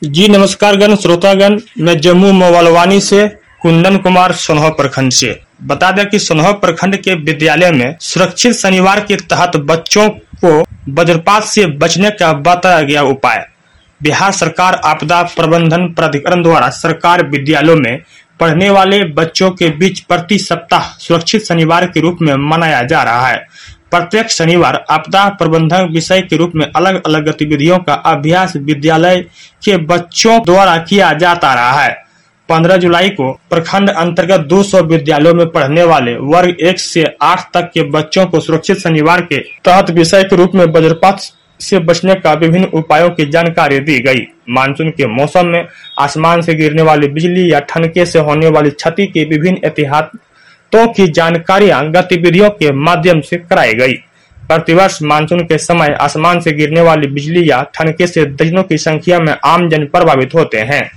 जी नमस्कार गण श्रोतागण, मैं जम्मू मोवालवानी से कुंदन कुमार सोनह प्रखंड से बता दें कि सोनह प्रखंड के विद्यालय में सुरक्षित शनिवार के तहत बच्चों को वज्रपात से बचने का बताया गया उपाय। बिहार सरकार आपदा प्रबंधन प्राधिकरण द्वारा सरकार विद्यालयों में पढ़ने वाले बच्चों के बीच प्रति सप्ताह सुरक्षित शनिवार के रूप में मनाया जा रहा है। प्रत्येक शनिवार आपदा प्रबंधन विषय के रूप में अलग अलग गतिविधियों का अभ्यास विद्यालय के बच्चों द्वारा किया जाता रहा है। 15 जुलाई को प्रखंड अंतर्गत 200 विद्यालयों में पढ़ने वाले वर्ग 1 से 8 तक के बच्चों को सुरक्षित शनिवार के तहत विषय के रूप में वज्रपात से बचने का विभिन्न उपायों की जानकारी दी गई। मानसून के मौसम में आसमान से गिरने वाली बिजली या ठनके से होने वाली क्षति की विभिन्न एहतियातों की जानकारियां गतिविधियों के माध्यम से कराई गई। प्रतिवर्ष मानसून के समय आसमान से गिरने वाली बिजली या ठनके से दर्जनों की संख्या में आमजन प्रभावित होते हैं।